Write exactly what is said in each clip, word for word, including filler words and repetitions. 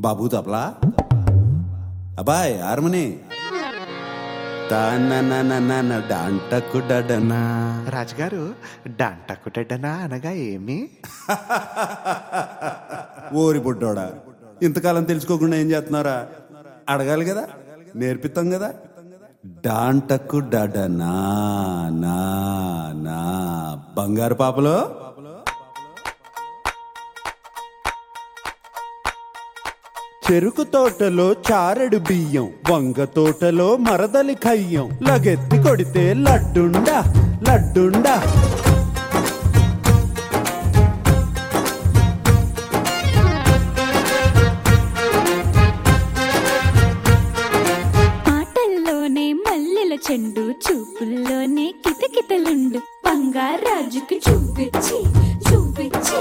బాబు తబలా అబ్బాయ్ హార్మోని డాంటకుడనా రాజుగారు డాంటకుడనా అనగా ఏమి? ఓరి బుడ్డోడా, ఇంతకాలం తెలుసుకోకుండా ఏం చేస్తున్నారా? అడగాలి కదా, నేర్పిస్తాం కదా. డాంటకుడనా నా నా బంగారు పాపలో చెరుకు తోటలో చారెడు బియ్యం, వంగ తోటలో మరదలి కయ్యం, లగెత్తి కొడితే లడ్డుండా లడ్డుండా. ఆటల్లోనే మల్లెల చెండు, చూపుల్లోనే కితకితలుండు, బంగారాజుకి చూపించి చూపించి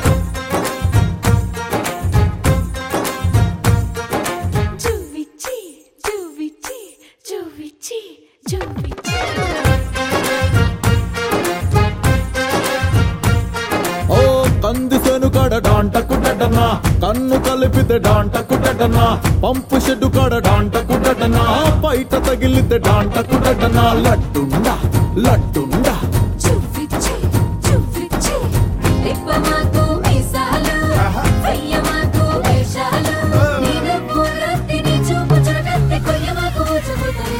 కందిసేను కాడ డాంటకుడనా, కన్ను కలిపితే డాంటకుడనా, పంపు షెడ్డు కాడ డాంటకుడనా, బయట తగిలితే డాంటకుడనా. లడ్డుండా లడ్డుండా చూపించి చూపించి తిప్పమాకు మీసాలు, వెయ్యమాకు వేషాలు, నేను పూరత్తిని చూపు చూడగత్తి కొయ్యమాకు చూపుతాను.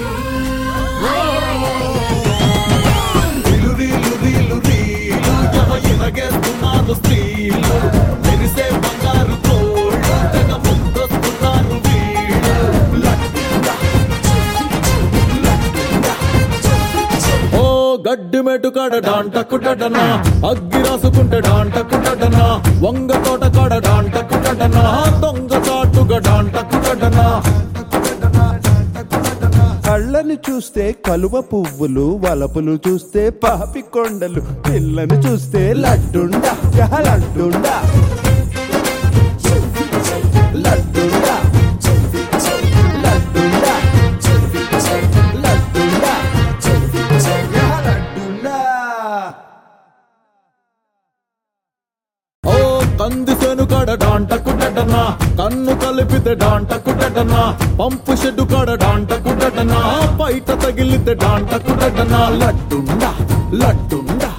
స్త్రీలు మెరిసే బంగారు తోళ్ళు, తెగ ముందొస్తున్నారు వీళ్ళు. లడ్డుండా లడ్డుండా ఓ గడ్డి మెటు కాడ డాంటకుడనా, అగ్గి రాసుకుంటే డాంటకుడనా, వంగ తోట కాడ డాంటకుడనా, దొంగ చాటుగా డాంటకుడనా. కళ్ళని చూస్తే కలువ పువ్వులు, వలపులు చూస్తే పాపి కొండలు, పిల్లని చూస్తే లడ్డుండా లడ్డుండా లడ్డుండా లడ్డుండా లడ్డుండా లడ్డుండా. ఓ కందిసేను కాడ డాంటకుడనా, కన్ను కలిపితే డాంటకుడనా, పంపు షెడ్డు కాడ డాంటకుడనా, బయట తగిలితే డాంటకుడనా. లడ్డుండా లడ్డుండా